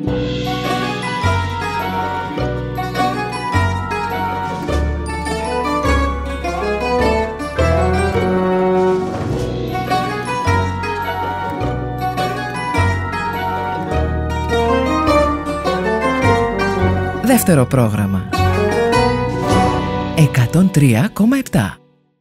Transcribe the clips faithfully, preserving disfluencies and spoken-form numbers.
Δεύτερο πρόγραμμα εκατόν τρία κόμμα επτά.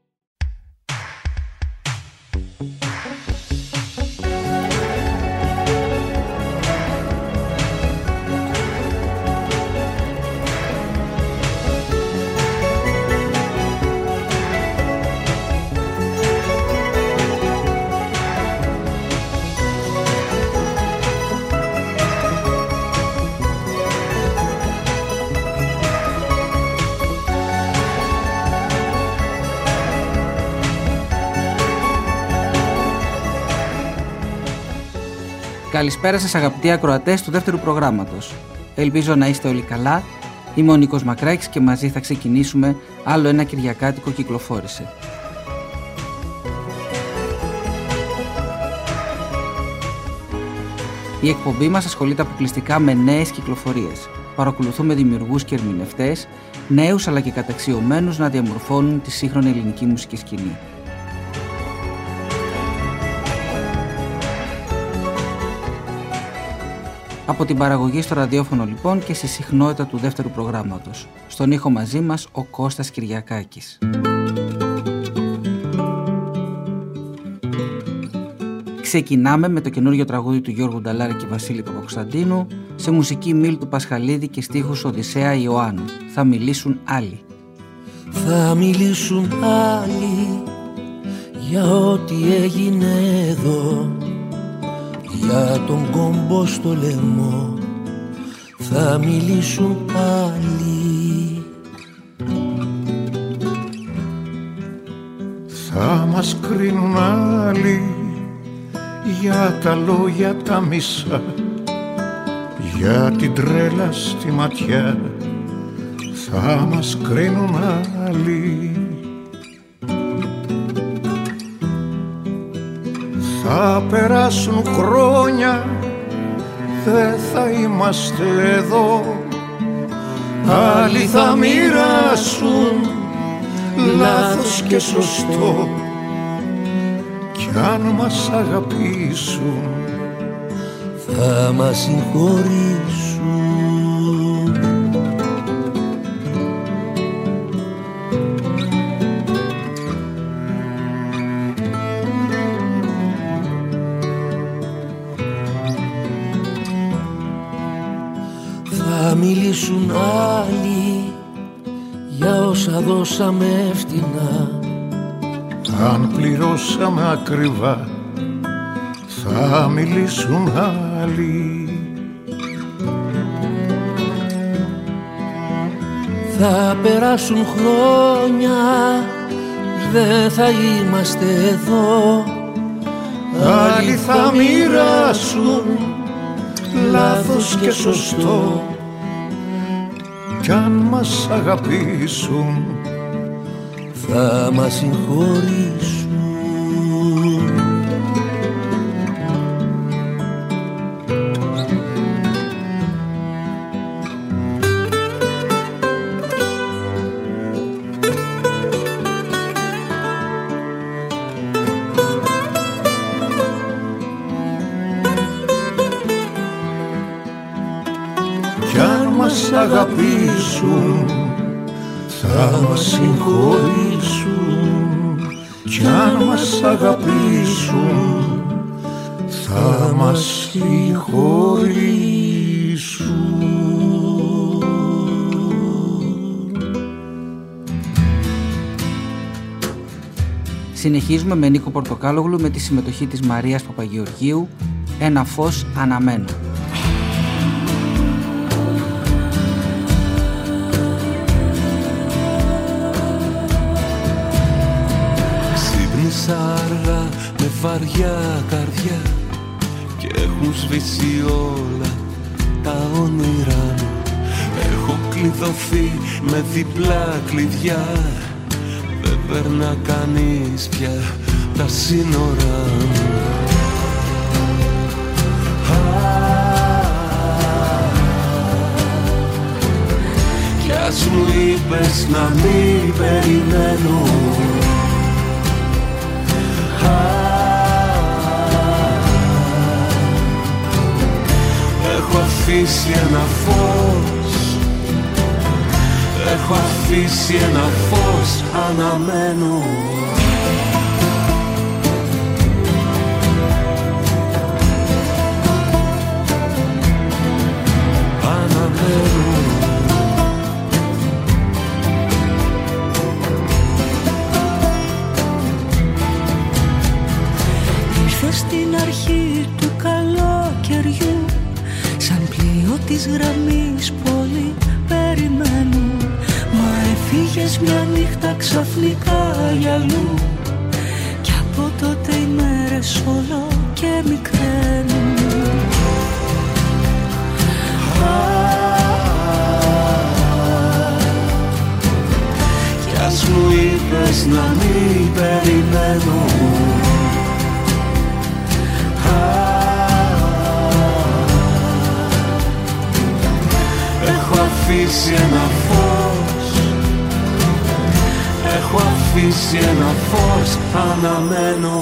Καλησπέρα σας αγαπητοί ακροατές του δεύτερου προγράμματος. Ελπίζω να είστε όλοι καλά. Είμαι ο Νίκος Μακράκης και μαζί θα ξεκινήσουμε άλλο ένα Κυριακάτικο κυκλοφόρησε. Η εκπομπή μας ασχολείται αποκλειστικά με νέες κυκλοφορίες. Παρακολουθούμε δημιουργούς και ερμηνευτές, νέους αλλά και καταξιωμένους να διαμορφώνουν τη σύγχρονη ελληνική μουσική σκηνή. Από την παραγωγή στο ραδιόφωνο λοιπόν και στη συχνότητα του δεύτερου προγράμματος. Στον ήχο μαζί μας ο Κώστας Κυριακάκης. Ξεκινάμε με το καινούριο τραγούδι του Γιώργου Νταλάρη και Βασίλη Παπακοσταντίνου, σε μουσική Μίλτου Πασχαλίδη και στίχους Οδυσσέα Ιωάννου. Θα μιλήσουν άλλοι. Θα μιλήσουν άλλοι για ό,τι έγινε εδώ, για τον κόμπο στο λαιμό. Θα μιλήσουν άλλοι. Θα μας κρίνουν άλλοι για τα λόγια τα μισά, για την τρέλα στη ματιά. Θα μας κρίνουν άλλοι. Θα περάσουν χρόνια, δεν θα είμαστε εδώ. Άλλοι θα μοιράσουν λάθος και σωστό, κι αν μας αγαπήσουν θα μας συγχωρήσουν. Θα μιλήσουν άλλοι για όσα δώσαμε φτηνά, αν πληρώσαμε ακριβά. Θα μιλήσουν άλλοι. Θα περάσουν χρόνια, δεν θα είμαστε εδώ. Άλλοι θα μοιράσουν λάθος και σωστό, κι αν μας αγαπήσουν θα μας συγχωρήσουν. κι αν μας αγαπήσουν θα μας συγχωρήσουν, κι αν μας αγαπήσουν θα μας συγχωρήσουν. Συνεχίζουμε με Νίκο Πορτοκάλογλου με τη συμμετοχή της Μαρίας Παπαγεωργίου, «Ένα φως αναμένο». Ξύπνησα αργά με βαριά καρδιά και έχουν σβήσει όλα τα όνειρά μου. Έχω κλειδωθεί με διπλά κλειδιά, δεν περνά κανείς πια τα σύνορά μου. Α, είπες να μην περιμένω. Έχω αφήσει ένα φως, έχω αφήσει ένα φως, αναμένω. Αναμένω. Ήρθε στην αρχή του καλοκαιριού, σαν πλοίο της γραμμής πολύ περιμένω. Μα έφυγες μια νύχτα ξαφνικά για αλλού, κι από τότε οι μέρες όλο και μικραίνουν. Κι ας μου είπες να μην περιμένω. Έχω αφήσει ένα φως, έχω αφήσει ένα φως, αναμένω.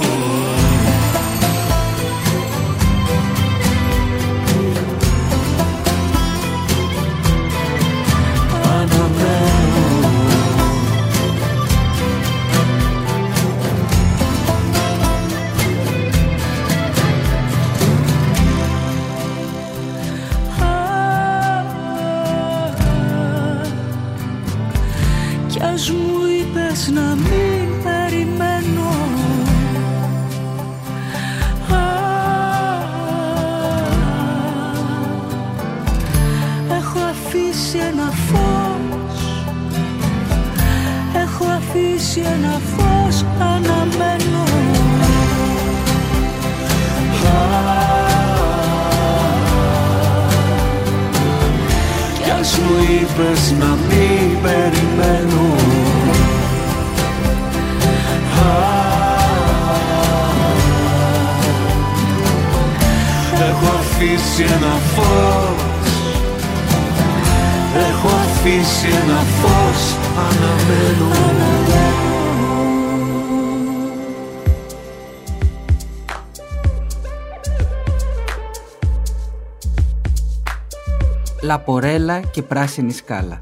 Να μην περιμένω. Α, έχω αφήσει ένα φως, έχω αφήσει ένα φως, αναμένω. Κι ας μου είπες να μην περιμένω. Έχω αφήσει ένα φως, έχω αφήσει ένα φως, αναμένω. Λαπορέλα και πράσινη σκάλα.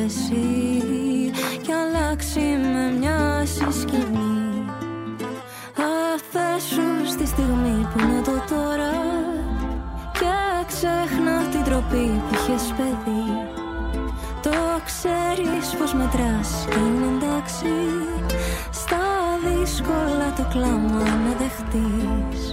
εσύ κι αλλάξει με μια σκηνή. Αφέσου στη στιγμή που είναι το τώρα και ξέχνα την τροπή που είχες παιδί. Το ξέρεις πως μετράς και είναι εντάξει, στα δύσκολα το κλάμα να δεχτείς.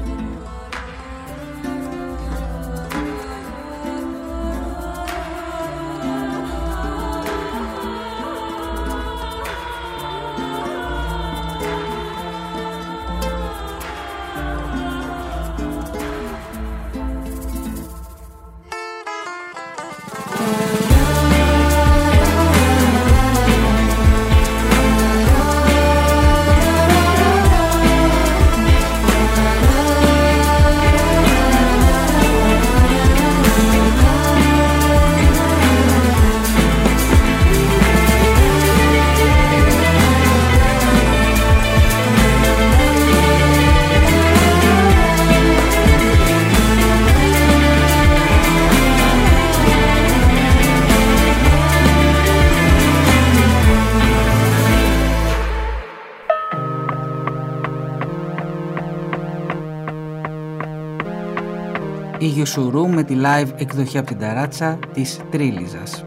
Η Γιουσουρού με τη live εκδοχή από την ταράτσα της Τρίλιζας.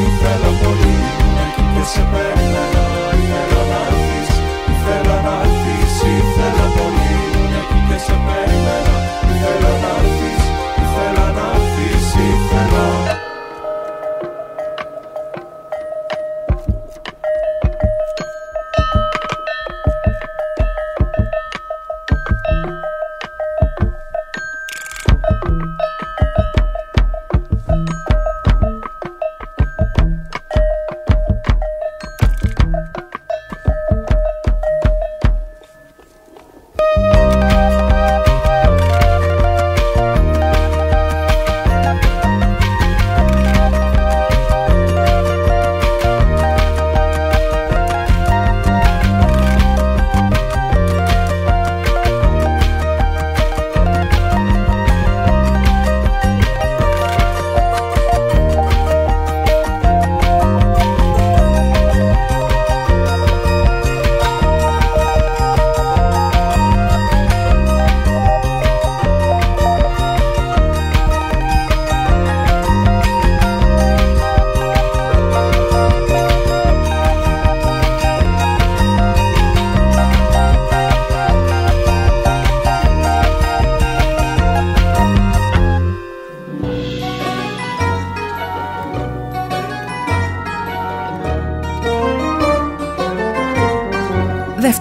Σε περίμενα, ήθελα να έρθεις, ήθελα να έρθεις.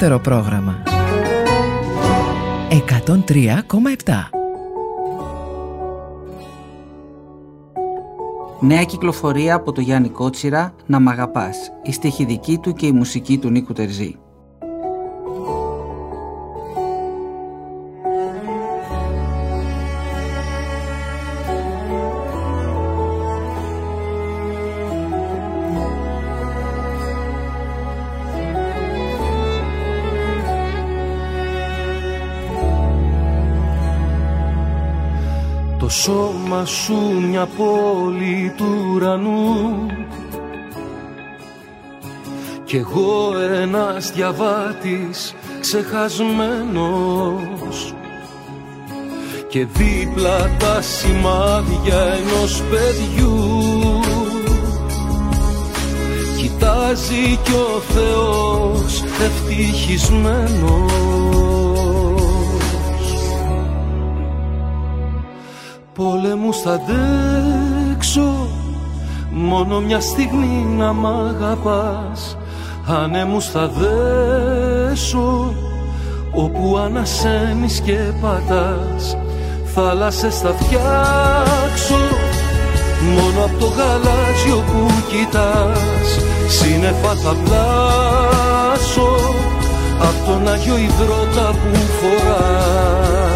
δεύτερο πρόγραμμα. εκατόν τρία κόμμα επτά. Νέα κυκλοφορία από το Γιάννη Κότσιρα, «Να μ' αγαπάς». Η στίχη δική του και η μουσική του Νίκου Τερζή. Το σώμα σου μια πόλη του ουρανού κι εγώ ένας διαβάτης ξεχασμένος και δίπλα τα σημάδια ενός παιδιού κοιτάζει κι ο Θεός ευτυχισμένος. Πολέμους θα αντέξω μόνο μια στιγμή να μ' αγαπάς. Ανέμους θα δέσω όπου ανασένεις και πατάς. Θάλασσες θα φτιάξω μόνο απ' το γαλάζιο που κοιτάς. Σύννεφα θα πλάσω απ' τον Άγιο Ιδρώτα που φοράς.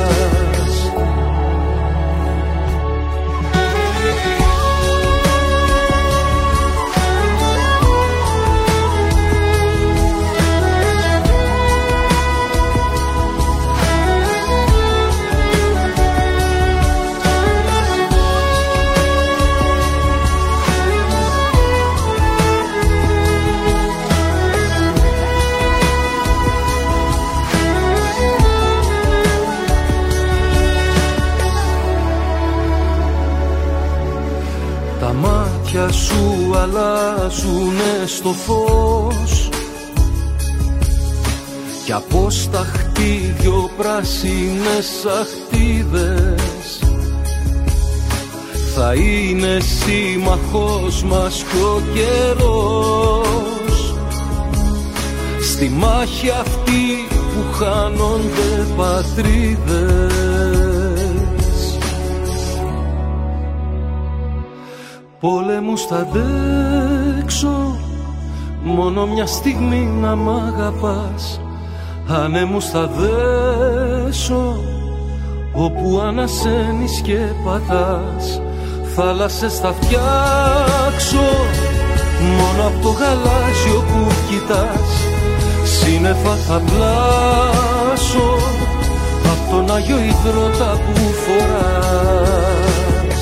Σου αλλάζουνε στο φως κι από σταχτή δυο πράσινες αχτίδες θα είναι σύμμαχος μας κι ο καιρός στη μάχη αυτή που χάνονται πατρίδες. Πολέμους θα αντέξω μόνο μια στιγμή να μ' αγαπάς. Ανέμους θα δέσω όπου ανασένεις και πατάς. Θάλασσες θα φτιάξω μόνο απ' το γαλάζιο που κοιτάς. Σύννεφα θα πλάσω απ' τον Άγιο Ιδρώτα που φοράς.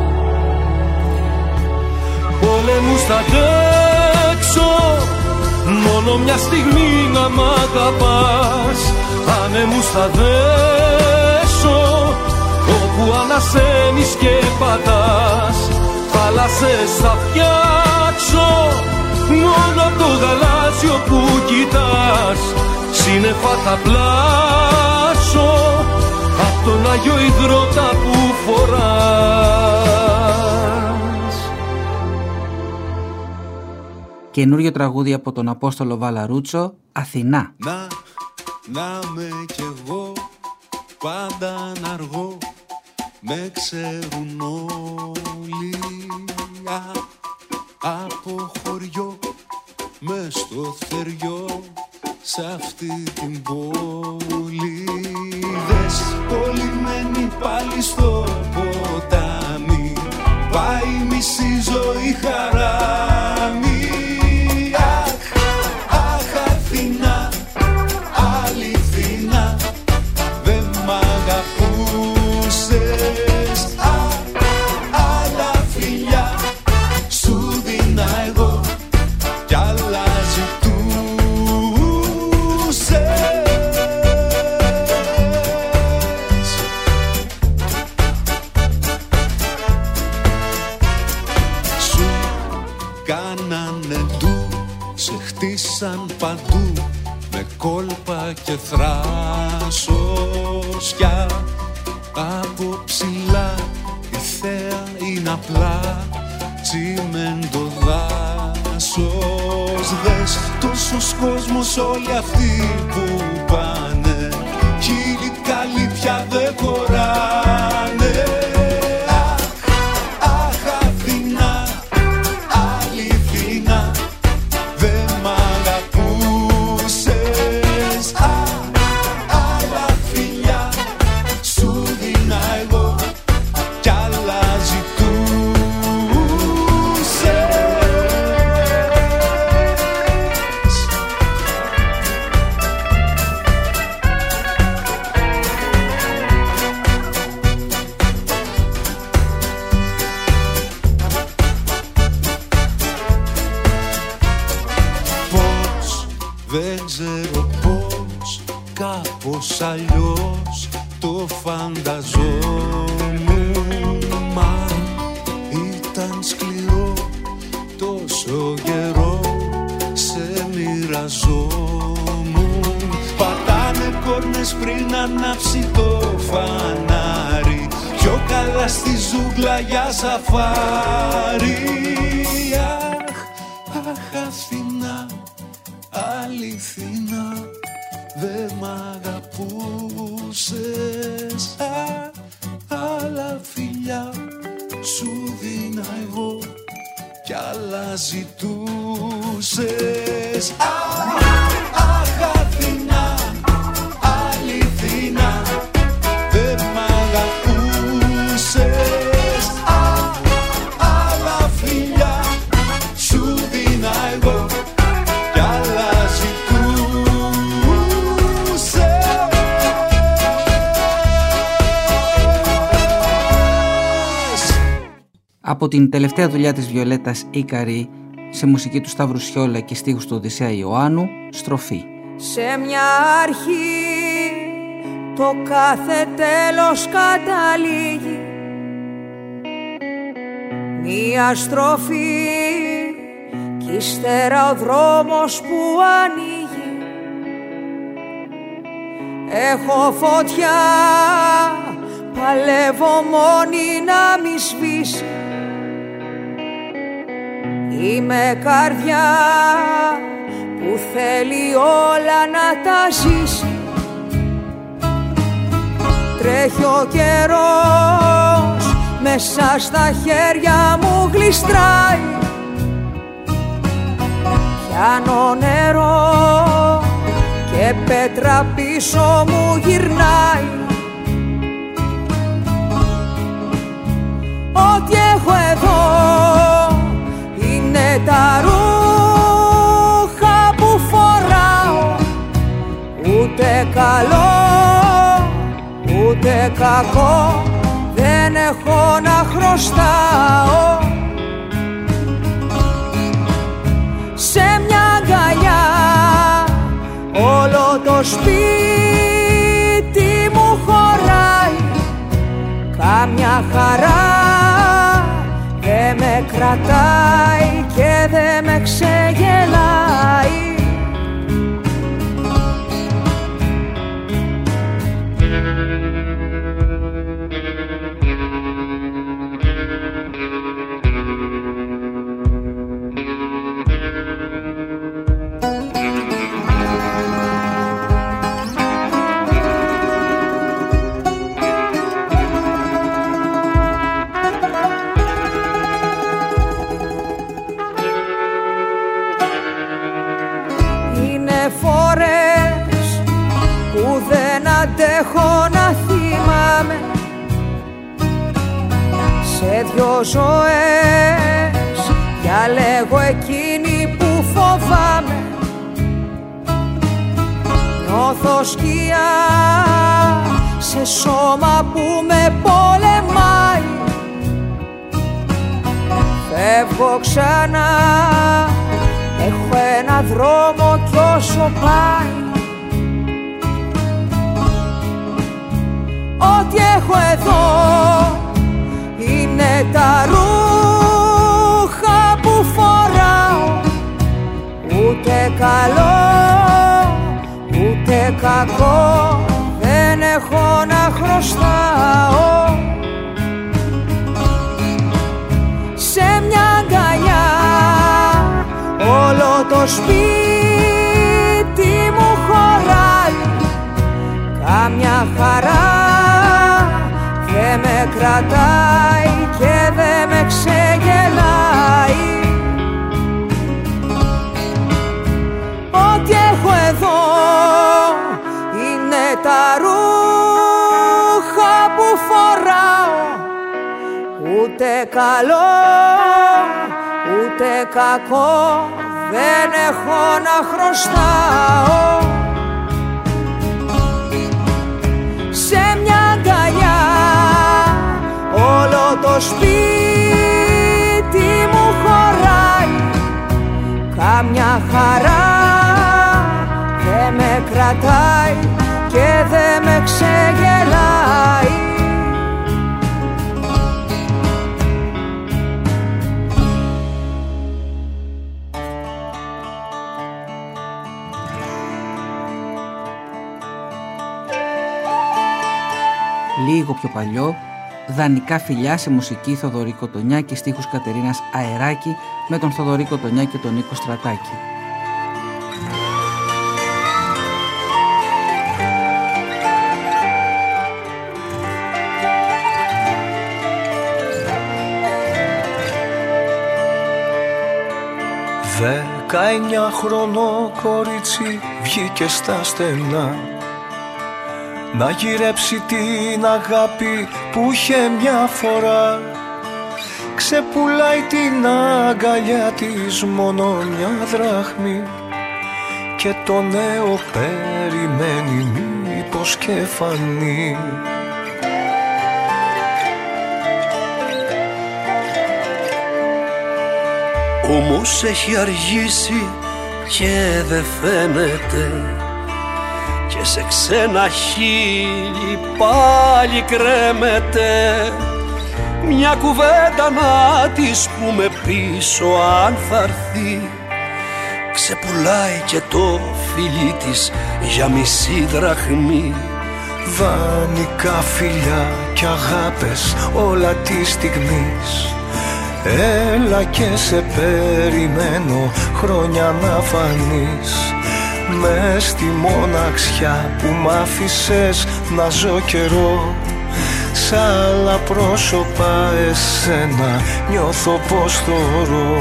Πολέμους θα αντέξω μόνο μια στιγμή να μ' αγαπάς. Ανέμους θα δέσω όπου ανασένεις και πατάς. Θάλασσες θα φτιάξω μόνο απ' το γαλάζιο που κοιτάς. Σύννεφα θα πλάσω απ' τον Άγιο Ιδρώτα που φοράς. Καινούριο τραγούδι από τον Απόστολο Βαλαρούτσο, «Αθηνά». Να, να με κι εγώ πάντα να αργώ, με ξέρουν όλοι. Α, από χωριό μες στο θεριό σ' αυτή την πόλη. Δες κολλημένη πάλι στο ποτάμι, πάει μισή ζωή χαράμι. Παντού με κόλπα και θράσωσια. Από ψηλά η θέα είναι απλά τσιμέντο δάσος. Δες λες τόσος κόσμος όλοι αυτοί που πάνε χίλιοι καλοί πια δεν χωράνε. Αχ, αχ Αθηνά, αληθινά δεν μ' αγαπούσες. Αχ, άλλα φιλιά σου δίνα εγώ κι άλλα δεν ξέρω πώς, κάπως αλλιώς το φανταζόμουν. Μα ήταν σκληρό τόσο καιρό σε μοιραζόμουν. Πατάνε κόρνες πριν ανάψει το φανάρι, πιο καλά στη ζούγκλα για σαφάρι. Αχ, αχ Αθηνά, αληθινά δε μ' αγαπούσες. Α, άλλα φιλιά σου δίνα εγώ κι άλλα ζητούσες. Α, αχ Αθηνά, αληθινά δε μ' αγαπούσες. Α, άλλα φιλιά σου δίνα εγώ κι άλλα ζητούσες. Από την τελευταία δουλειά της Βιολέτας Ίκαρη, σε μουσική του Σταύρου Σιόλα και στίχους του Οδυσσέα Ιωάννου, στροφή. Σε μια αρχή το κάθε τέλος καταλήγει, μια στροφή κι ύστερα ο δρόμος που ανοίγει. Έχω φωτιά, παλεύω μόνη να μη σβήσει. Είμαι καρδιά που θέλει όλα να τα ζήσει. Τρέχει ο καιρός, μέσα στα χέρια μου γλιστράει. Πιάνω νερό και πέτρα πίσω μου γυρνάει. Ό,τι έχω εδώ είναι τα ρούχα που φοράω. Ούτε καλό, ούτε κακό δεν έχω να χρωστάω. Σε μια αγκαλιά όλο το σπίτι μου χωράει. Κάμια χαρά δε με κρατάει και δε με ξεγελάει. Φορές που δεν αντέχω να θυμάμαι, σε δυο ζωές διαλέγω εκείνη που φοβάμαι. Νιώθω σκιά σε σώμα που με πολεμάει. Φεύγω ξανά, έχω ένα δρόμο κι όσο πάει. Ό,τι έχω εδώ είναι τα ρούχα που φοράω. Ούτε καλό, ούτε κακό δεν έχω να χρωστάω. Σε μια αγκαλιά όλο το σπίτι μου χωράει, καμιά χαρά δε με κρατάει και δε με ξεγελάει. Ό,τι έχω εδώ είναι τα ρούχα που φοράω, ούτε καλό ούτε κακό δεν έχω να χρωστάω. Σε μια αγκαλιά όλο το σπίτι μου χωράει, καμιά χαρά δε με κρατάει και δε με ξεγελάει. Λίγο πιο παλιό, δανεικά φιλιά σε μουσική Θοδωρή Κοτονιά και στίχους Κατερίνας Αεράκη με τον Θοδωρή Κοτονιά και τον Νίκο Στρατάκη. Δεκαεννιά χρονό κορίτσι βγήκε στα στενά να γυρέψει την αγάπη που είχε μια φορά. Ξεπουλάει την αγκαλιά της μόνο μια δράχμη και το νέο περιμένει μήπως και φανεί. Όμως έχει αργήσει και δεν φαίνεται και σε ξένα χείλη πάλι κρέμεται. Μια κουβέντα να της πούμε πίσω αν θα έρθει, ξεπουλάει και το φιλί της για μισή δραχμή. Δανεικά φιλιά κι αγάπες όλα της στιγμής, έλα και σε περιμένω χρόνια να φανείς. Μες στη μοναξιά που μ' άφησες να ζω καιρό, σ' άλλα πρόσωπα εσένα νιώθω πως θωρώ.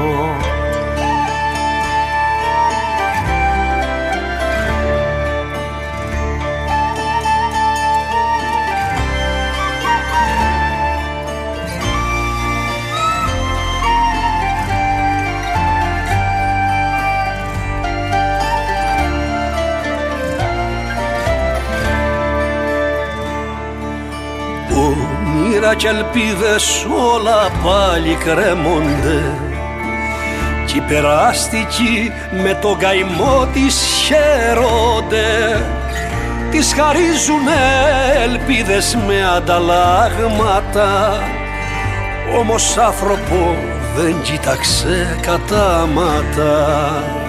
Όνειρα κι ελπίδες όλα πάλι κρέμονται κι οι περάστικοι με τον καημό της χαίρονται. Τις χαρίζουνε ελπίδες με ανταλλάγματα, όμως άνθρωπο δεν κοίταξε κατάματα.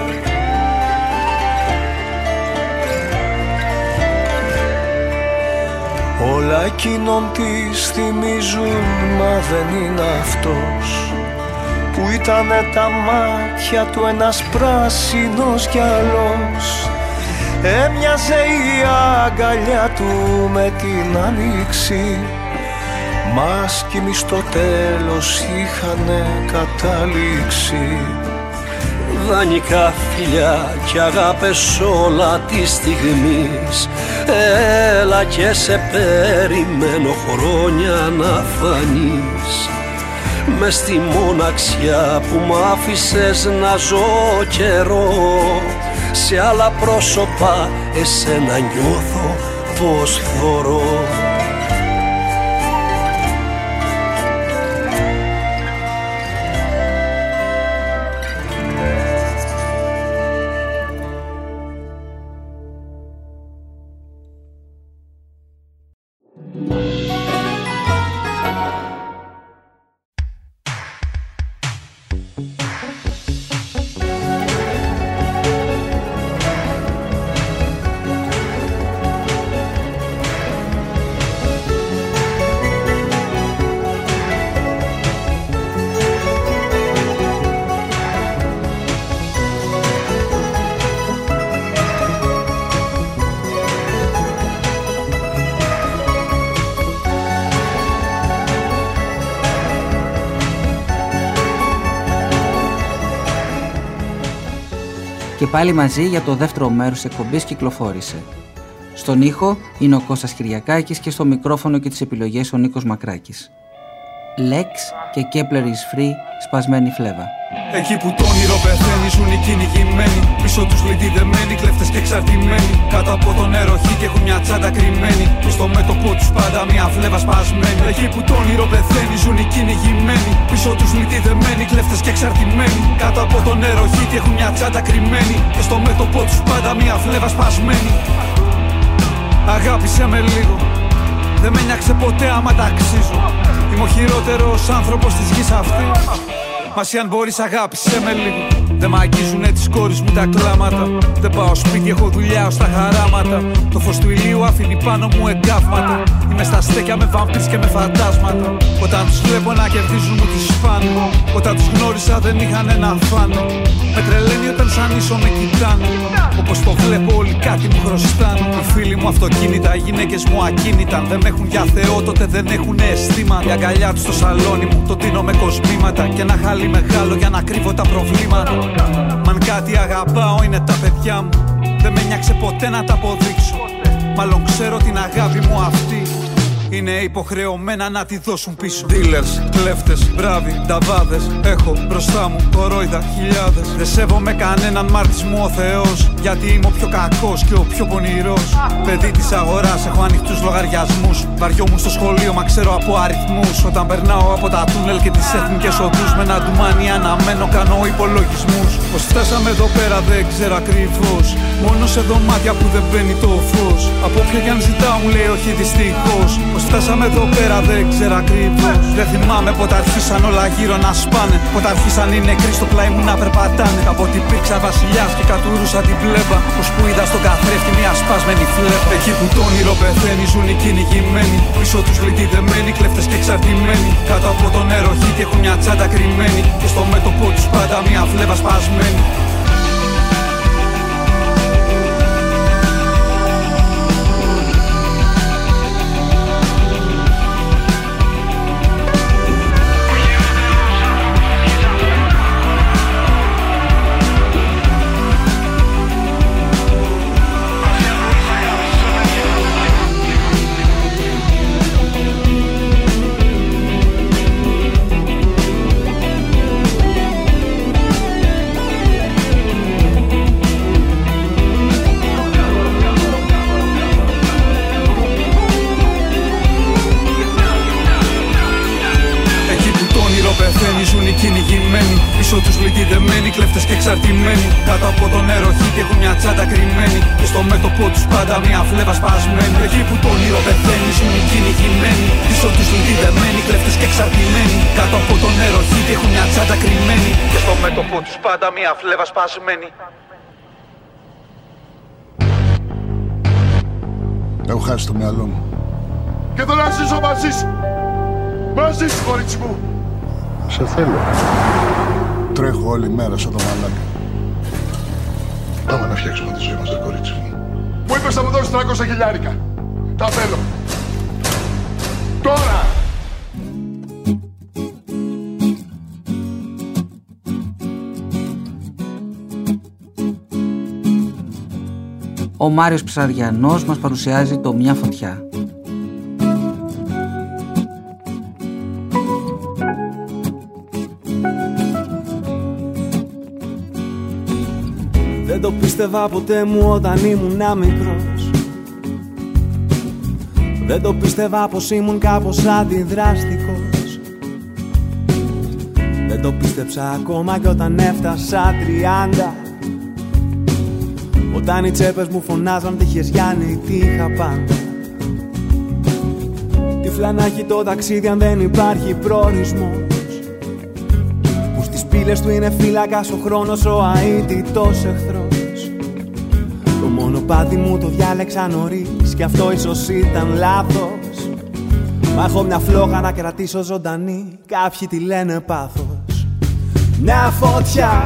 Όλα εκείνον της θυμίζουν, μα δεν είναι αυτός που ήτανε τα μάτια του ένας πράσινος γυαλός. Έμοιαζε η αγκαλιά του με την άνοιξη, μας κι εμείς στο τέλος είχανε καταλήξει. Δανεικά φιλιά κι αγάπες όλα της στιγμής, έλα και σε περιμένω χρόνια να φανείς. Μες στη μοναξιά που μ' άφησες να ζω καιρό, σε άλλα πρόσωπα εσένα νιώθω πως θωρώ. Και πάλι μαζί για το δεύτερο μέρος της εκπομπής Κυκλοφόρησε. Στον ήχο είναι ο Κώστας Κυριακάκης και στο μικρόφωνο και τις επιλογές ο Νίκος Μακράκης. Lex και Kepler is free, σπασμένη φλέβα. Εκεί που το όνειρο πεθαίνει ζουν οι κυνηγημένοι. Πίσω τους λιτιδεμένοι, κλέφτες και εξαρτημένοι. Κάτω από το νερό και έχουν μια τσάντα κρυμμένη. Και στο μέτωπό τους πάντα μια φλέβα σπασμένη. Εκεί που το όνειρο πεθαίνει ζουν οι κυνηγημένοι. Πίσω τους λιτιδεμένοι, κλέφτες και εξαρτημένοι. Κάτω από το νερό και έχουν μια τσάντα κρυμμένη. Και στο μέτωπό τους πάντα μια φλέβα σπασμένη. Αγάπησε με λίγο, δεν με νοιάξε ποτέ άμα τα αξίζω. Είμαι ο χειρότερος άνθρωπος της γης αυτή. Μα αν μπορείς αγάπησέ με λίγο. Δεν μ' αγγίζουνε τις κόρες μου τα κλάματα. Δεν πάω σπίτι, έχω δουλειά ως τα χαράματα. Το φως του ηλίου αφήνει πάνω μου εγκάβματα. Είμαι στα στέκια με βαμπύρς και με φαντάσματα. Όταν τους βλέπω να κερδίζουν μου τις σπάνω. Όταν τους γνώρισα δεν είχαν ένα φάνο. Με τρελαίνει όταν σαν ίσο με κοιτάνε. Όπως το βλέπω όλοι κάτι μου χρωστάνε. Οι φίλοι μου αυτοκίνητα, οι γυναίκες μου ακίνητα. Αν δεν με έχουν για Θεό τότε δεν έχουν αισθήματα. Η αγκαλιά τους στο σαλόνι μου το τίνω με κοσμήματα. Και ένα χαλί μεγάλο για να κρύβω τα προβλήματα. Μαν κάτι αγαπάω είναι τα παιδιά μου. Δεν με νοιάξε ποτέ να τα αποδείξω. Μάλλον ξέρω την αγάπη μου αυτή είναι υποχρεωμένα να τη δώσουν πίσω. Dealers, κλέφτες, μπράβοι, νταβάδες. Έχω μπροστά μου κορόιδα χιλιάδες. Δεν σέβομαι κανέναν, μάρτης μου ο Θεός. Γιατί είμαι ο πιο κακός και ο πιο πονηρός. Παιδί της αγοράς, έχω ανοιχτούς λογαριασμούς. Βαριόμουν στο σχολείο, μα ξέρω από αριθμούς. Όταν περνάω από τα τούνελ και τις εθνικές οδούς, με ένα ντουμάνι αναμένω, κάνω υπολογισμούς. Πως φτάσαμε εδώ πέρα δεν ξέρω ακριβώς. Μόνο σε δωμάτια που δεν μπαίνει το φως. Από όποια κι αν ζητάω μου λέει όχι δυστυχώς. Πως φτάσαμε εδώ πέρα δεν ξέρω ακριβώς. Δεν θυμάμαι πότε αρχίσαν όλα γύρω να σπάνε. Πότε αρχίσαν οι νεκροί στο πλάι μου να περπατάνε. Από ότι υπήρξα βασιλιάς και κατουρούσα την πλέμπα. Πως που είδα στον καθρέφτη μια σπασμένη φλέπα. Εκεί που το όνειρο πεθαίνει ζουν οι κυνηγημένοι. Πίσω τους λιτιδεμένοι, κλέφτες και εξαρτημένοι. Κάτω από το νερό και έχουν μια τσάντα κρυμμένη. Και στο μέτωπό τους πάντα μια φλέβα σπασμένη. Πίσω τους λιτιδεμένοι, κλέφτες και εξαρτημένοι. Κάτω από το νερό και έχουν μια τσάντα κρυμμένη. Και στο μέτωπό τους πάντα μια φλέβα σπασμένη. Εκεί που το όνειρο πεθαίνει ζουν οι κυνηγημένοι. Πίσω τους λιτιδεμένοι, κλέφτες και εξαρτημένοι. Κάτω από το νερό και έχουν μια τσάντα κρυμμένη. Και στο μέτωπό τους πάντα μια φλέβα σπασμένη. Έχω χάσει το μυαλό μου. Και θέλω να ζήσω μαζί σου. Μαζί σου, κορίτσι μου. Σε θέλω. Τρέχω όλη μέρα σαν το μαλάκα. Πάμε να φτιάξουμε τη ζωή μας, δε κορίτσι μου. Μου είπες να μου δώσεις τριακόσια χιλιάρικα. Τα θέλω. Τώρα! Ο Μάριος Ψαριανός μας παρουσιάζει το «Μια φωτιά». Δεν το πίστευα ποτέ μου όταν ήμουν μικρός. Δεν το πίστευα πως ήμουν κάπως αντιδραστικός. Δεν το πίστεψα ακόμα κι όταν έφτασα τριάντα. Όταν οι τσέπες μου φωνάζαν τύχες Γιάννη, τι είχα πάντα. Τι φλανάκι το ταξίδι αν δεν υπάρχει προορισμός. Που στις πύλες του είναι φύλακας ο χρόνος, ο αίτητος εχθρός. Το μονοπάτι μου το διάλεξα νωρίς κι αυτό ίσως ήταν λάθος. Μα έχω μια φλόγα να κρατήσω ζωντανή, κάποιοι τη λένε πάθος. Μια φωτιά,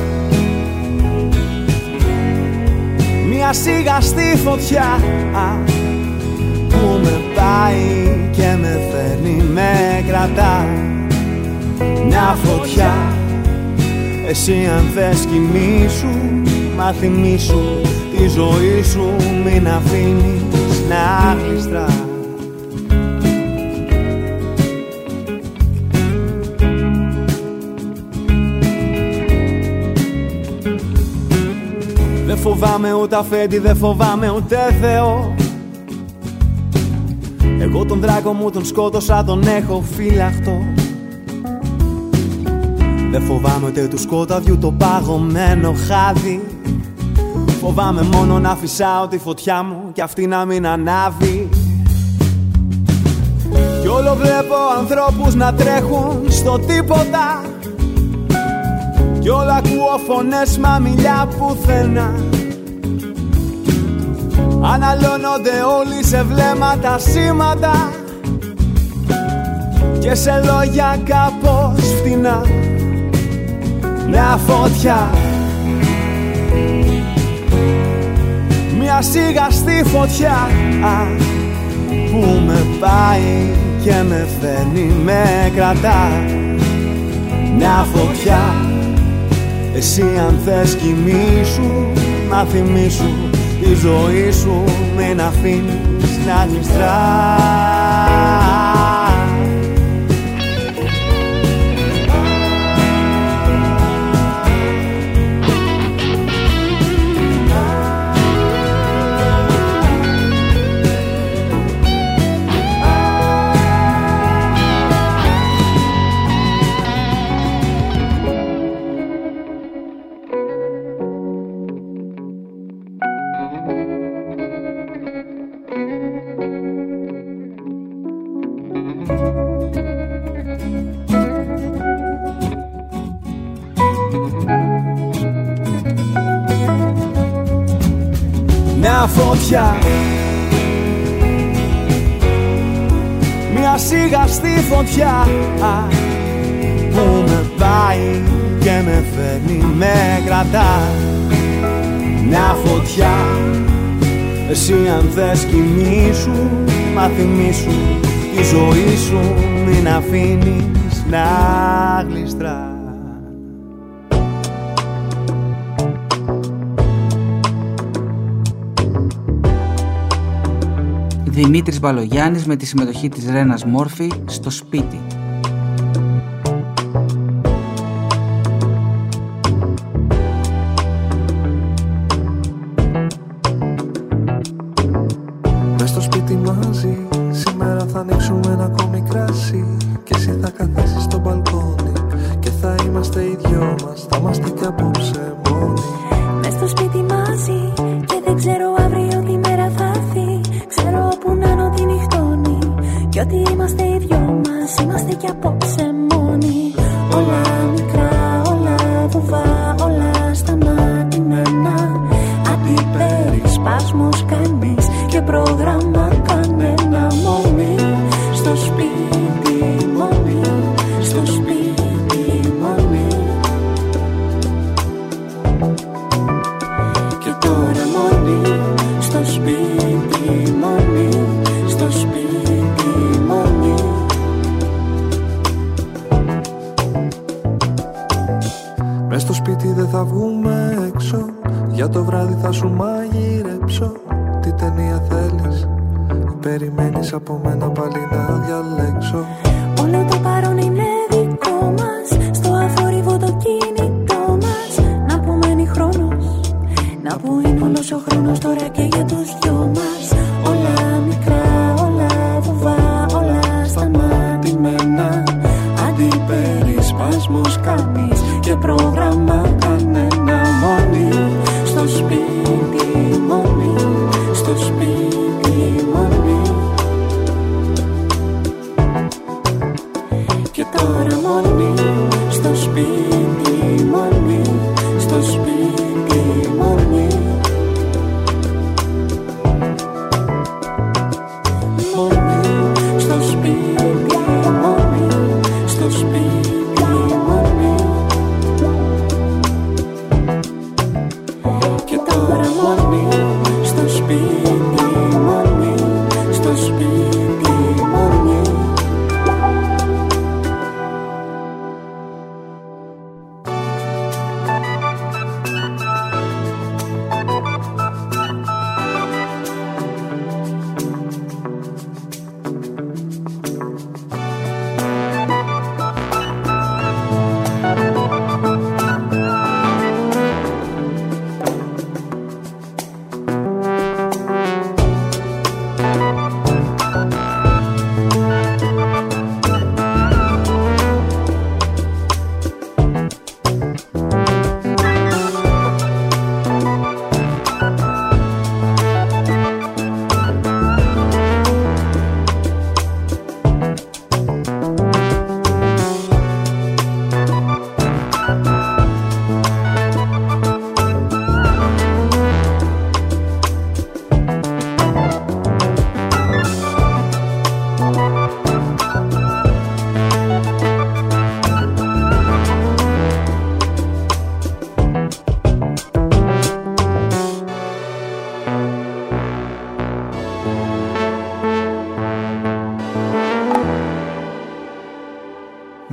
μια σιγαστή φωτιά που με πάει και με φέρνει, με κρατάει. Μια φωτιά, εσύ αν θες κοιμήσου, μα θυμήσου τη ζωή σου, μην αφήνεις να γλιστρά. Δεν φοβάμαι ούτε αφέντη, δεν φοβάμαι ούτε Θεό. Εγώ τον δράκο μου τον σκότωσα, τον έχω φύλαχτο. Δεν φοβάμαι ούτε του σκόταδιου το παγωμένο χάδι. Φοβάμαι μόνο να φυσάω τη φωτιά μου κι αυτή να μην ανάβει. Κι όλο βλέπω ανθρώπους να τρέχουν στο τίποτα. Κι όλα ακούω φωνές μα μιλιά πουθενά. Αναλώνονται όλοι σε βλέμματα σήματα και σε λόγια κάπως φτηνά. Μια φωτιά, μια σιγαστή φωτιά που με πάει και με φέρνει, με κρατά. Μια φωτιά, εσύ αν θες κοιμήσου, μα θυμήσου τη ζωή σου, μην αφήνεις να γλιστρά. Μια φωτιά, μια σιγαστή φωτιά που με πάει και με φέρνει, με κρατά. Μια φωτιά, εσύ αν θες κοιμήσου, μα θυμήσου τη ζωή σου, μην αφήνεις να γλιστρά. Δημήτρης Μπαλογιάννης με τη συμμετοχή της Ρένας Μόρφη στο σπίτι. Μες στο σπίτι μαζί, σήμερα θα ανοίξουμε ένα ακόμη κράσι. Και εσύ θα καθίσεις στο μπαλκόνι και θα είμαστε οι δυο μας, θα είμαστε κι απόψε μόνοι. Μες στο σπίτι μαζί και δεν ξέρω αύριο τι μέρα θα έρθει. Ξέρω που να είναι ότι νυχτώνει κι ότι είμαστε οι δυο μας, είμαστε κι απόψε μόνοι. Όλα μικρά, όλα βουβά, όλα σταματημένα. Αντιπερισπάσμος κανείς και πρόγραμμα κανένα. Μόνοι στο σπίτι, μόνοι στο σπίτι, μόνοι. Και τώρα μόνοι στο σπίτι, μόνοι στο σπίτι, μόνοι. Μες στο σπίτι δεν θα βγούμε έξω, για το βράδυ θα σου μαγειρέψω. Τι ταινία θέλεις, περιμένεις από μένα πάλι να διαλέξω. Όλο το παρόν είναι δικό μας, στο αφορίβο το κινητό μας. Να που μένει χρόνος, να που είναι όλος ο χρόνος τώρα και για τους δυο μας. Όλα μικρά, όλα βουβά, όλα σταματημένα. Αντιπερισπάσμος κανείς και πρόγραμμα κανένα. Μόνοι στο σπίτι, μόνοι στο σπίτι, μόνοι. Και τώρα μόνοι στο σπίτι, μόνοι στο σπίτι, μόνοι.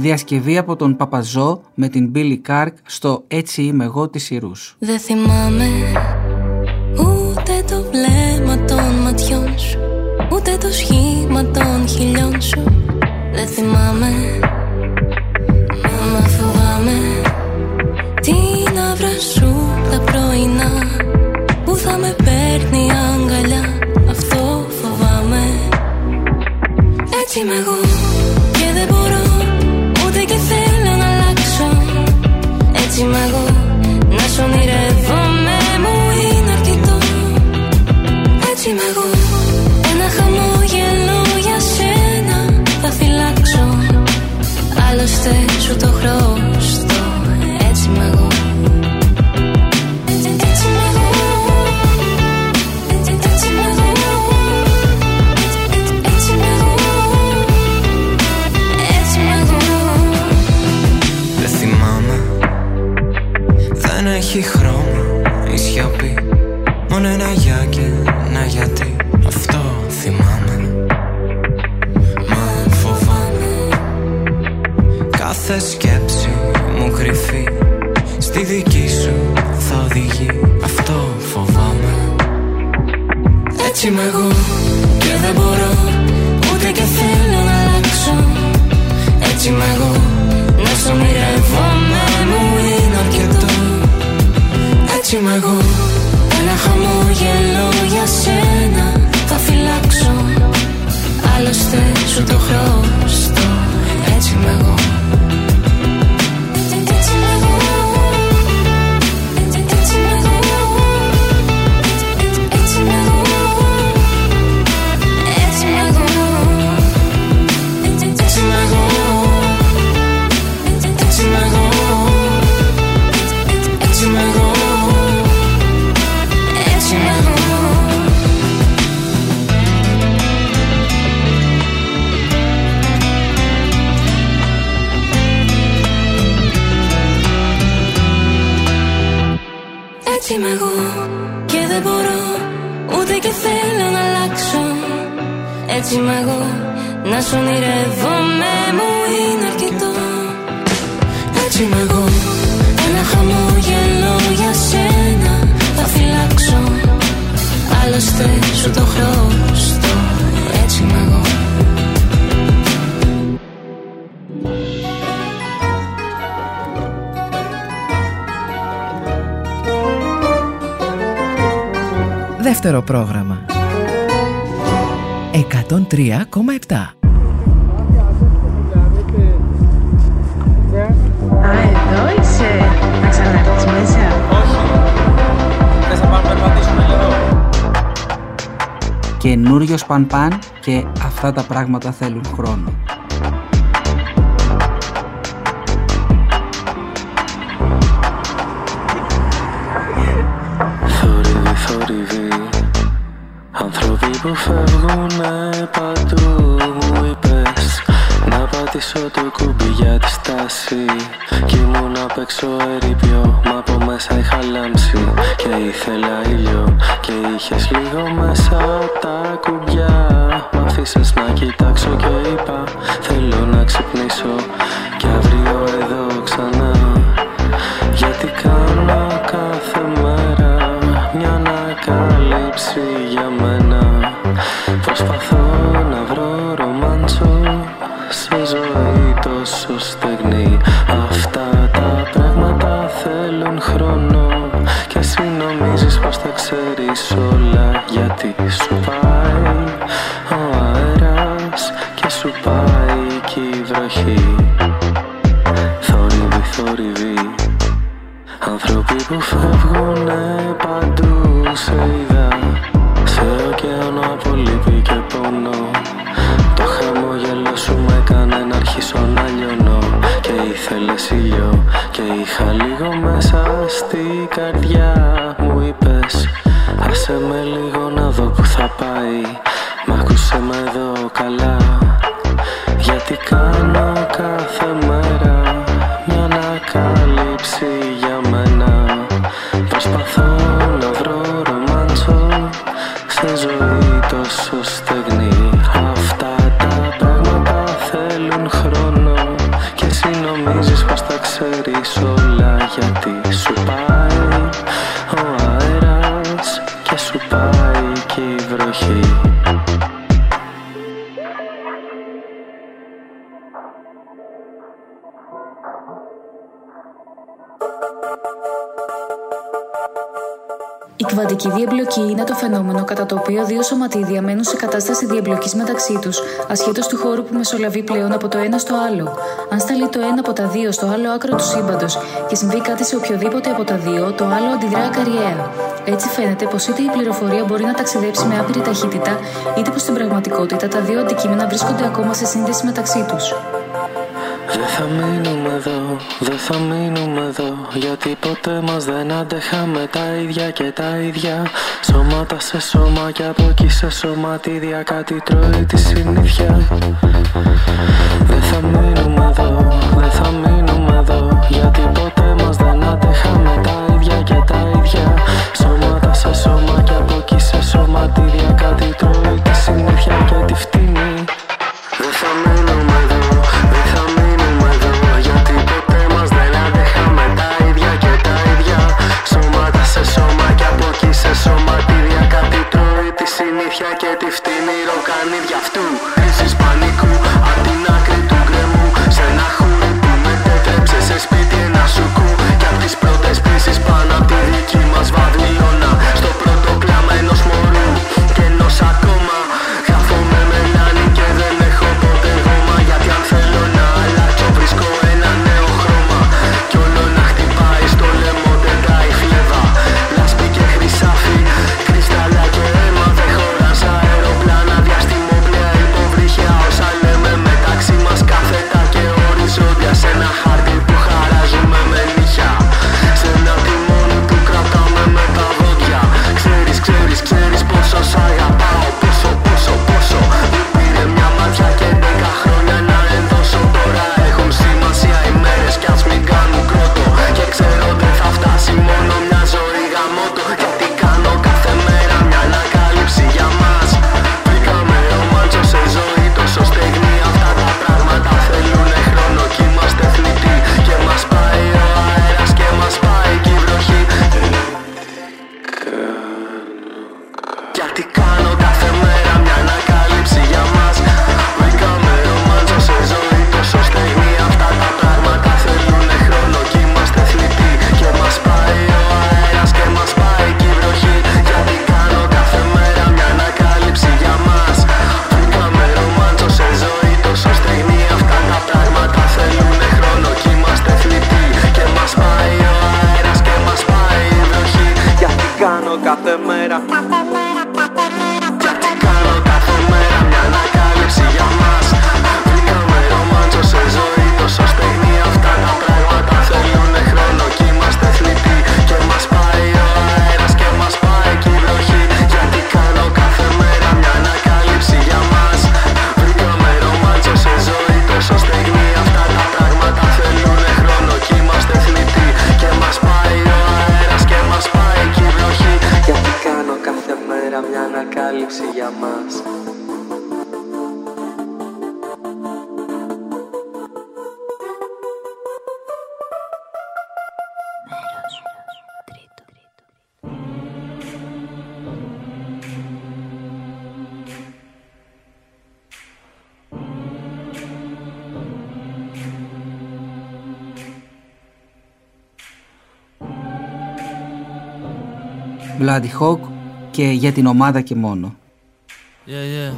διασκευή από τον Παπαζό με την Μπίλι Κάρκ στο «Έτσι είμαι εγώ» της Σειρούς. Δεν θυμάμαι ούτε το βλέμμα των ματιών σου, ούτε το σχήμα των χιλιών σου. Δεν θυμάμαι, μα φοβάμαι την άβρα σου τα πρωινά που θα με παίρνει αγκαλιά. Αυτό φοβάμαι. Έτσι είμαι εγώ και δεν μπορώ ούτε και θέλω να αλλάξω. Έτσι είμαι εγώ, να σ' ονειρεύομαι μου είναι αρκετό. Έτσι είμαι εγώ, ένα χαμόγελο για σένα θα φυλάξω. Άλλωστε σου το χρωστώ. Έτσι είμαι εγώ. Δεν έχει χρώμα η σιωπή, μόνο ένα για και ένα γιατί. Αυτό θυμάμαι, μα φοβάμαι. Κάθε σκέψη μου κρυφή στη δική σου θα οδηγεί. Αυτό φοβάμαι. Έτσι είμαι εγώ και δεν μπορώ ούτε και θέλω να αλλάξω. Έτσι είμαι εγώ, να σ' ονειρεύομαι μου είναι αρκετό. Έτσι είμαι εγώ, ένα χαμόγελο για σένα θα φυλάξω. Άλλωστε σου το χρωστώ. Έτσι είμαι εγώ. Έτσι είμαι εγώ και δεν μπορώ ούτε και θέλω να αλλάξω. Έτσι είμαι εγώ, να σ' ονειρεύομαι μου είναι αρκετό. Έτσι είμαι εγώ, ένα χαμόγελο για σένα θα φυλάξω. Άλλωστε σου το χρωστώ. Έτσι είμαι εγώ. Δεύτερο πρόγραμμα εκατόν τρία κόμμα επτά. Α, εδώ είσαι. Να ξανάρθεις μέσα. Όχι. Θες να πάμε να περπατήσουμε λίγο. Καινούριος Παν Παν και αυτά τα πράγματα θέλουν χρόνο. Θορύβη, θορύβη, άνθρωποι που φεύγουνε παντού. Μου είπες να πατήσω το κουμπί για τη στάση κι ήμουν απ' έξω ερείπιο, μα από μέσα είχα λάμψει και ήθελα ήλιο και είχες λίγο μέσα τα κουμπιά. Μ' αφήσες να κοιτάξω και είπα θέλω να ξυπνήσω και αύριο εδώ ξανά. Γιατί κάνω κάθε μέρα μια ανακάλυψη για μένα. Προσπαθώ να βρω ρομάντσο σε ζωή τόσο στεγνή. Αυτά τα πράγματα θέλουν χρόνο και εσύ νομίζεις πως τα ξέρεις όλα. Γιατί σου πάει ο αέρας και σου πάει κι η βροχή. Θόρυβη, θόρυβη, άνθρωποι που φεύγουνε παντού. Σε είδα σε ωκεανό από λύπη και πόνο. Το χαμόγελο σου με έκανε να αρχίσω να λιώνω και ήθελες ήλιο και είχα λίγο μέσα στη καρδιά. Μου είπες άσε με λίγο να δω που θα πάει. Μ' άκουσε με εδώ καλά. Γιατί κάνω κάθε μέρα μια ανακάλυψη για μένα. Προσπαθώ να βρω ρομάντσο σε ζωή τόσο στεγνή. Αυτά τα πράγματα θέλουν χρόνο και εσύ Κβαντική διεμπλοκή είναι το φαινόμενο κατά το οποίο δύο σωματίδια μένουν σε κατάσταση διεμπλοκής μεταξύ τους, ασχέτως του χώρου που μεσολαβεί πλέον από το ένα στο άλλο. Αν σταλεί το ένα από τα δύο στο άλλο άκρο του σύμπαντος και συμβεί κάτι σε οποιοδήποτε από τα δύο, το άλλο αντιδρά ακαριέα. Έτσι φαίνεται πως είτε η πληροφορία μπορεί να ταξιδέψει με άπειρη ταχύτητα, είτε πως στην πραγματικότητα τα δύο αντικείμενα βρίσκονται ακόμα σε σύνδεση μεταξύ τους. Δεν θα μείνουμε εδώ, δεν θα μείνουμε εδώ, γιατί ποτέ μας δεν αντέχαμε τα ίδια και τα ίδια. Σώματα σε σώμα και από εκεί σε σωματίδια κάτι τρώει τη συνήθεια. Δεν θα μείνουμε εδώ, δεν θα μείνουμε εδώ, γιατί ποτέ μας δεν αντέχαμε τα ίδια και τα ίδια. Σώματα σε σώμα και από εκεί σε σωματίδια κάτι τρώει τη συνήθεια και τη φτύνη. Δεν θα μείνουμε εδώ, δεν θα μείνουμε εδώ, γιατί ποτέ μας δεν αντέχαμε τα ίδια και τα ίδια. Σώματα σε σώμα και από εκεί σε σωματίδια κάτι τρώει τη συνήθεια και τη φτύνη. Ροκανίδια αυτού κρίσεις πανικού απ' την άκρη του γκρεμού, σε ένα χούρι που μετέτρεψε σε σπίτι ένα σουκού. Κι απ' τις πρώτες πίσεις πάνω απ' τη δική μας Βαβυλώνα, στο πρώτο κλάμα ενός μωρού και ενός ακόμα. Γράφω με μελάνι και δεν έχω ποτέ γόμα, γιατί αν θέλω να αλλάξω βρίσκω ένα νέο χρώμα. Κι όλο να χτυπάει στο λαιμό τεντάει φλέβα, λάσπη και χρυσάφι, κρυστάλλα και αίμα. Δεν χωράν σαν αεροπλάνα, διαστημόπλαια, υποβρύχια. Όσα λέμε μεταξύ μας κάθετα και οριζόντια, σε ένα χάρτη που χαράζουμε με νύχια, σε ένα τιμόνι που κρατάμε με τα δόντια. Ξέρεις, ξέρεις, ξέρεις πόσο σ' αγαπάω, πόσο, πόσο, πόσο. Μου πήρε μια μάτια και δέκα χρόνια να ενδώσω. Τώρα έχουν σημασία οι μέρες κι ας μην κάνουν κρότο, και ξέρω δεν θα φτάσει μόνο μια ζωή γαμότο, γιατί κάνω κάθε μέρα μια ανακάλυψη για μας. Βρήκαμε ρομάντσο σε ζωή τόσο στεγνή, αυτά τα πράγματα θέλουνε χρόνο κι είμαστε θνητοί. Και μας πάει ο αέρας και μας πάει κι η βροχή, γιατί κάνω κάθε μέρα μια ανακάλυψη για μας. Βρήκαμε ρομάντσο σε ζωή τόσο στεγνή, αυτά τα πράγματα θέλουνε χρόνο κι είμαστε θνητοί. Και μας πάει ο αέρας και μας πάει κι η βροχή, γιατί κάνω κάθε μέρα μια ανακάλυψη για μας. Βρήκαμε ρομάντσο σε ζωή τόσο στεγνή, αυτά τα πράγματα θέλουνε χρόνο κι είμαστε θνητοί. Και μας πάει ο αέρας και μας πάει η βροχή, γιατί κάνω κάθε μέρα, γιατί κάνω κάθε μέρα μια ανακάλυψη για μας. Βρήκαμε ρομάντσο σε ζωή τόσο στεγνή, αυτά τα πράγματα θέλουνε χρόνο κι είμαστε θνητοί. Και μας πάει ο αέρας και μας πάει κι η βροχή, γιατί κάνω κάθε μέρα μια ανακάλυψη για μας. Βρήκαμε ρομάντσο σε ζωή τόσο στεγνή, αυτά τα πράγματα θέλουνε χρόνο κι είμαστε θνητοί. Και μας πάει ο αέρας και μας πάει κι η βροχή, γιατί κάνω κάθε μέρα μια ανακάλυψη για μας. Bloody Hawk και για την ομάδα και μόνο. Yeah, yeah.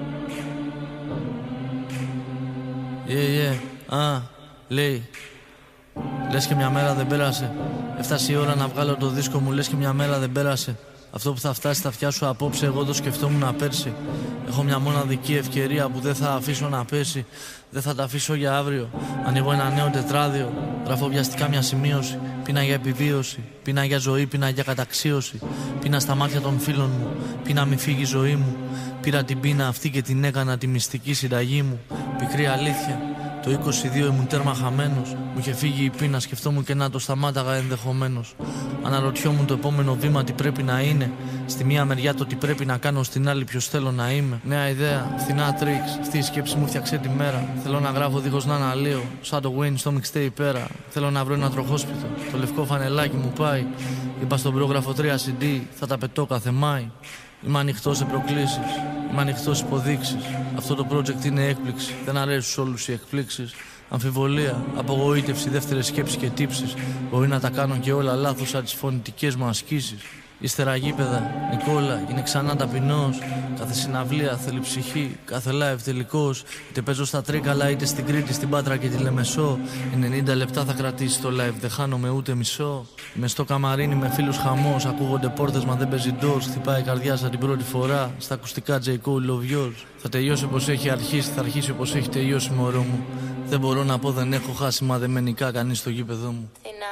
Yeah, yeah. Α, λέει. Λες και μια μέρα δεν πέρασε. Έφτασε η ώρα να βγάλω το δίσκο μου, λες και μια μέρα δεν πέρασε. Αυτό που θα φτάσει στα αυτιά σου απόψε, εγώ το σκεφτόμουν πέρσι. Έχω μια μοναδική ευκαιρία που δεν θα αφήσω να πέσει. Δεν θα τα αφήσω για αύριο. Ανοίγω ένα νέο τετράδιο. Γράφω βιαστικά μια σημείωση. Πίνα για επιβίωση. Πίνα για ζωή, πίνα για καταξίωση. Πίνα στα μάτια των φίλων μου. Πίνα μη φύγει η ζωή μου. Πήρα την πίνα αυτή και την έκανα τη μυστική συνταγή μου. Πικρή αλήθεια. Το είκοσι δύο ήμουν τέρμα χαμένος. Μου είχε φύγει η πείνα, σκεφτόμουν και να το σταμάταγα ενδεχομένως. Αναρωτιόμουν το επόμενο βήμα τι πρέπει να είναι. Στη μία μεριά το τι πρέπει να κάνω, στην άλλη ποιος θέλω να είμαι. Νέα ιδέα, φθηνά τρίξ. Αυτή η σκέψη μου φτιάξε τη μέρα. Θέλω να γράφω δίχως να αναλύω. Σαν το Wayne στο mixtape πέρα. Θέλω να βρω ένα τροχόσπιτο. Το λευκό φανελάκι μου πάει. Είπα στον πρόγραφο τρία σι ντι, θα τα πετώ κάθε Μάη. Είμαι ανοιχτός σε προκλήσεις, είμαι ανοιχτός σε υποδείξεις. Αυτό το project είναι έκπληξη, δεν αρέσουν σε όλους οι εκπλήξεις. Αμφιβολία, απογοήτευση, δεύτερες σκέψεις και τύψεις. Μπορεί να τα κάνω και όλα λάθος σαν τις φωνητικές μου ασκήσεις. Ύστερα γήπεδα, Νικόλα, είναι ξανά ταπεινός. Κάθε συναυλία θέλει ψυχή, κάθε live τελικός. Είτε παίζω στα Τρίκαλα, είτε στην Κρήτη, στην Πάτρα και τη Λεμεσό. ενενήντα λεπτά θα κρατήσει το live, δεν χάνομαι ούτε μισό. Είμαι στο καμαρίνι με φίλους χαμός. Ακούγονται πόρτες, μα δεν παίζει ντόρς. Χτυπάει η καρδιά σαν την πρώτη φορά. Στα ακουστικά J. Cole Love Yours. Θα τελειώσει όπως έχει αρχίσει, θα αρχίσει όπως έχει τελειώσει, μωρό μου. Δεν μπορώ να πω, δεν έχω χάσει, μα δεν με νικά κανείς στο γήπεδο μου.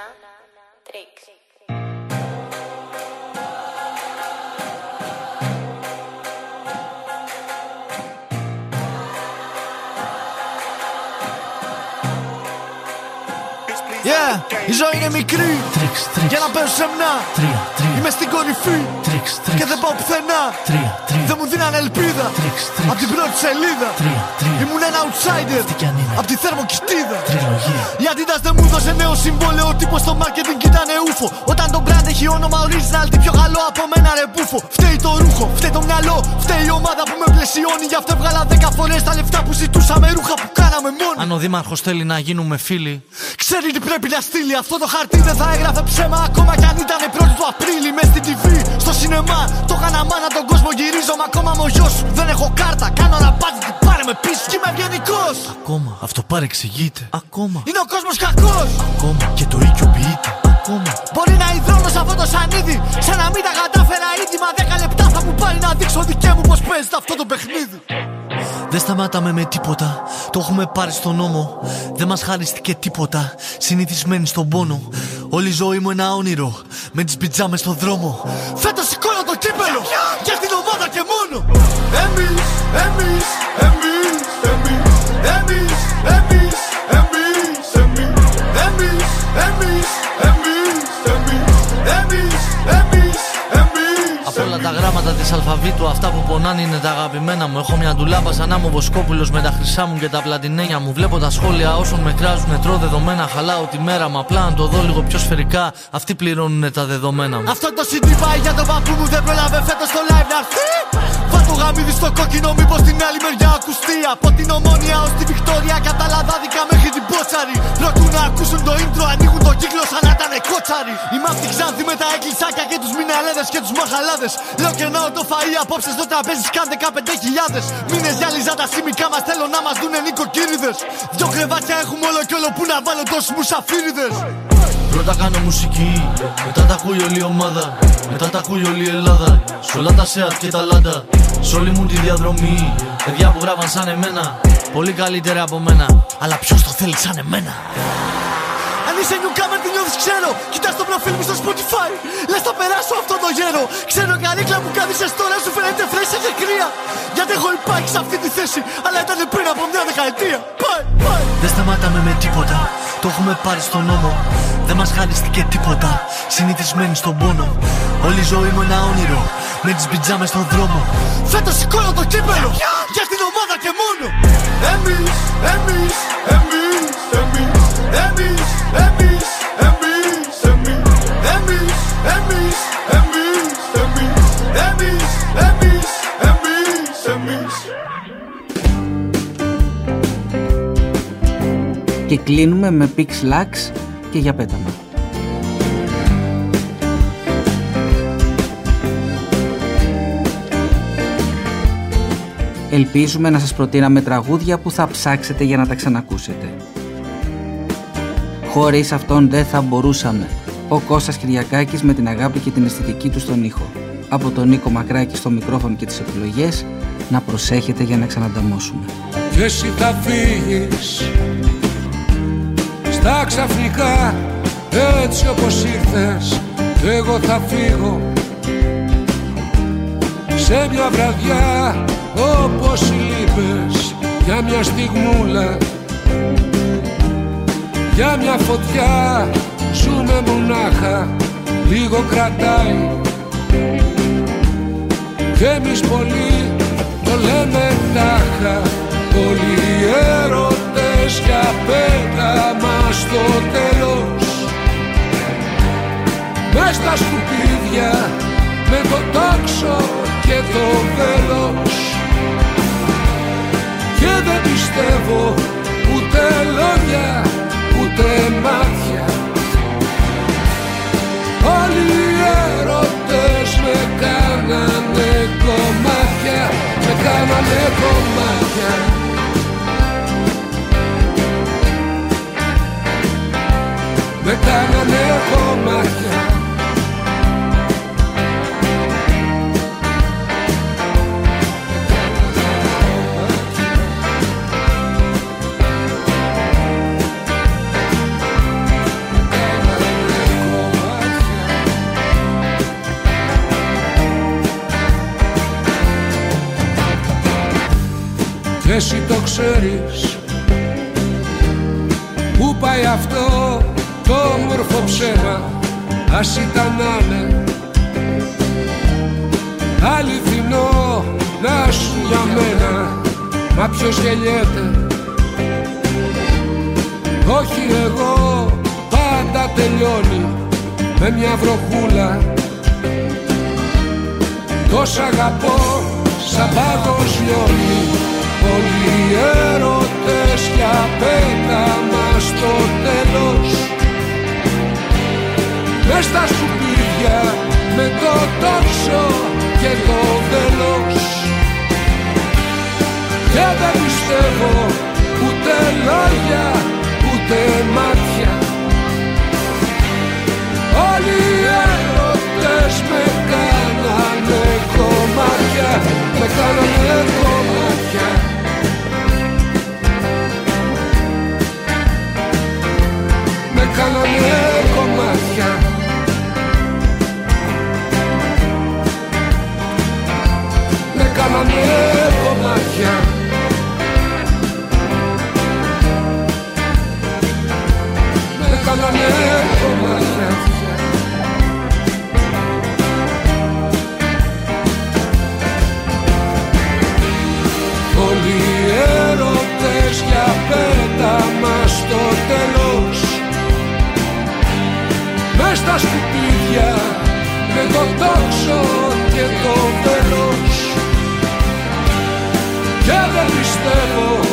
Yeah, η ζωή είναι μικρή. Τρίξ, τρίξ. Για να παίζω σεμνά. Τρία, τρία. Είμαι στην κορυφή. Τρίξ, τρίξ. Και δεν πάω πουθενά. Τρία, τρία. Δεν μου δίνανε ελπίδα. Τρίξ, τρίξ. Απ' την πρώτη σελίδα. Τρία, τρία. Ήμουν ένα outsider. Απ' τη θερμοκοιτίδα. Τριλογία. Η Adidas δεν μου δώσε νέο συμβόλαιο. Ο τύπος στο marketing ήταν ούφο. Όταν το brand έχει όνομα original, τι πιο καλό από μένα ρε μπούφο. Φταίει το ρούχο, φταίει το μυαλό. Φταίει η ομάδα που με πλαισιώνει. Γι' αυτό έβγαλα δέκα φορές τα λεφτά που ζητούσαμε, ρούχα που κάναμε μόνοι. Αν ο δήμαρχος θέλει να γίνουμε φίλοι, ξέρει τι πρέπει να στείλει. Αυτό το χαρτί δεν θα έγραφε ψέμα. Ακόμα κι αν ήταν πρώτη του Απρίλη. Μες στην τι βι, στο σινεμά. Το έκανα μάνα, τον κόσμο γυρίζω. Μα ακόμα με ο γιος σου δεν έχω κάρτα. Κάνω ραπάτι, τι πάρε με πίσω. Κι είμαι ευγενικός. Ακόμα, αυτό παρεξηγείται. Ακόμα, είναι ο κόσμος κακός. Ακόμα, και το οικειοποιείται. Ακόμα, μπορεί να υδρώνω σε αυτό το σανίδι. Σαν να μην τα κατάφερα ήδη. Μα δέκα λεπτά θα μου πάρει να δείξω δικαί μου πως παίζεται αυτό το παιχνίδι. Δεν σταματάμε με τίποτα, το έχουμε πάρει στον νόμο. Δεν μας χαρίστηκε τίποτα, συνηθισμένοι στον πόνο. Όλη η ζωή μου ένα όνειρο, με τις πιτζάμες στον δρόμο. Φέτος σηκώνω το κύπελο, για την ομάδα και μόνο. Εμείς, εμείς, εμείς, εμείς, εμείς, εμείς, εμείς, εμείς, εμείς, εμείς, εμείς, εμείς, εμείς, εμείς. Από όλα τα γράμματα της αλφαβήτου, αυτά που πονάνε είναι τα αγαπημένα μου. Έχω μια ντουλάπα σαν να είμαι ο Βοσκόπουλος με τα χρυσά μου και τα πλατινένια μου. Βλέπω τα σχόλια όσων με κράζουν, τρώω δεδομένα. Χαλάω τη μέρα μου, απλά να το δω λίγο πιο σφαιρικά. Αυτοί πληρώνουν τα δεδομένα μου. Αυτό το σι ντι πάει για τον παππού μου, δεν πρόλαβε φέτος στο live να έρθει. Βά' το γαμίδι στο κόκκινο, μήπως την άλλη μεριά ακουστεί. Από την Ομόνια ως τη Βικτόρια, κατά λαδάδικα μέχρι την Πότσαρη. Προτού να ακούσουν το intro, ανοίγουν το κύκλο σαν να ήταν κότσαρι. Είμαι απ' τη Ξάνθη με τα εκκλησάκια και τους μιναλέδες και τους μαχαλάδες. Λέω κερνάω το φαΐ απόψε στο τραπέζι, σκάν δεκαπέντε χιλιάδες. Μήνες για λιζάτα σημικά μας, θέλω να μας δουνε νοικοκύριδες. Δυο κρεβάτια έχουμε όλο κι όλο που να βάλω τόσους μουσαφίριδες. Πρώτα κάνω μουσική, μετά τα ακούει όλη η ομάδα. Μετά τα ακούει όλη η Ελλάδα. Σ' όλα τα σεατ και τα λάντα. Σ' όλη μου τη διαδρομή. Παιδιά που γράφαν σαν εμένα, πολύ καλύτερα από μένα. Αλλά ποιος το θέλει σαν εμένα? Αν είσαι newcomer τι νιώθεις ξέρω. Κοιτάς το προφίλ μου στο Spotify. Λες θα περάσω αυτό το γέρο. Ξέρω η καρύκλα που κάθισες τώρα σου φαίνεται φρέσια και κρύα. Γιατί έχω υπάρξει σε αυτή τη θέση, αλλά ήταν πριν από μια δεκαετία. Πάει, πάει. Δεν σταματάμε με τίποτα, το έχουμε πάρει στον νόμο. Δεν μας χαρίστηκε τίποτα, συνηθισμένοι στον πόνο. Όλη η ζωή μου ένα όνειρο, με τις πιτζάμες στον δρόμο. Φέτος σηκώνω το κύπελο, για την ομάδα και μόνο. Εμείς, εμείς, εμείς, εμείς, εμείς, εμείς, εμείς, εμείς, εμείς, εμείς, εμείς, εμείς, εμείς, εμείς, εμείς. Και κλείνουμε με Pix Lux και για πέταμα. Ελπίζουμε να σας προτείναμε τραγούδια που θα ψάξετε για να τα ξανακούσετε. Χωρίς αυτόν δεν θα μπορούσαμε. Ο Κώστας Κυριακάκης με την αγάπη και την αισθητική του στον ήχο. Από τον Νίκο Μακράκη στο μικρόφωνο και τις επιλογές, να προσέχετε για να ξανανταμώσουμε. Και εσύ θα φύγεις στα ξαφνικά, έτσι όπως ήρθες, και εγώ θα φύγω σε μια βραδιά όπως λείπες, για μια στιγμούλα, για μια φωτιά. Ζούμε μονάχα, λίγο κρατάει, και εμείς πολύ το λέμε τάχα. Όλοι οι έρωτες για πέταμα στο τέλος, μες στα σκουπίδια με το τόξο και το βέλος. Και δεν πιστεύω ούτε λόγια ούτε μάτια. Όλοι οι έρωτες κάνανε κομμάτια. Με κάνανε κομμάτια. Εσύ το ξέρεις πού πάει αυτό το όμορφο ψέμα. Ας ήταν να είναι αληθινό να σου για μένα. Μα ποιος γελιέται? Όχι εγώ, πάντα τελειώνει με μια βροχούλα. Τόσα αγαπώ σαν πάγος λιώνει. Όλοι οι έρωτες για πέταμα στο τέλος. Μες στα σκουπίδια με το τόξο και το βέλος. Και δεν πιστεύω ούτε λόγια ούτε μάτια. Όλοι οι έρωτες με κάνανε κομμάτια. Με κάνανε κομμάτια. Με κάνανε κομμάτια. Με κάνανε κομμάτια. Με κάνανε κομμάτια. Όλοι οι έρωτες για πέταμα στο τέλος. Μες στα σκουπίδια με το τόξο και το βέλος. Και δεν πιστεύω